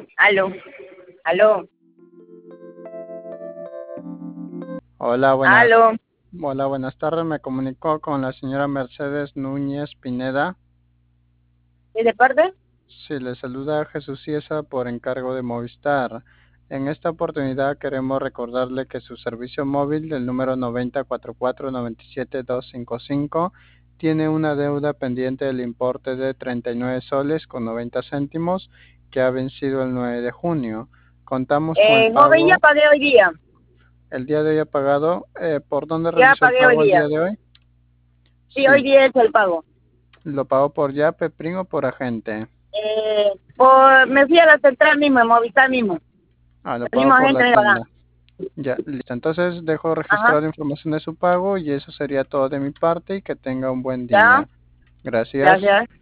Aló, aló, Hola, aló. buenas tardes. Me comunico con la señora Mercedes Núñez Pineda. ¿Y de parte? Sí, le saluda Jesús Ciesa por encargo de Movistar. En esta oportunidad queremos recordarle que su servicio móvil del número 9044-97255 tiene una deuda pendiente del importe de 39 soles con 90 céntimos que ha vencido el 9 de junio. Contamos con el Joven, ya pago. pagué hoy día. El día de hoy ha pagado. ¿Por dónde Ya realizó el pagué hoy pago el día. día de hoy? Sí, hoy Sí. día es el pago. ¿Lo pagó por Yape, PRIN o por agente? Me fui a la central mismo, en Movistar mismo. Ah, lo El mismo pagó por agente la me paga. tienda. Ya, listo. Entonces dejo Ajá, registrada la información de su pago y eso sería todo de mi parte y que tenga un buen ya, día. Gracias. gracias.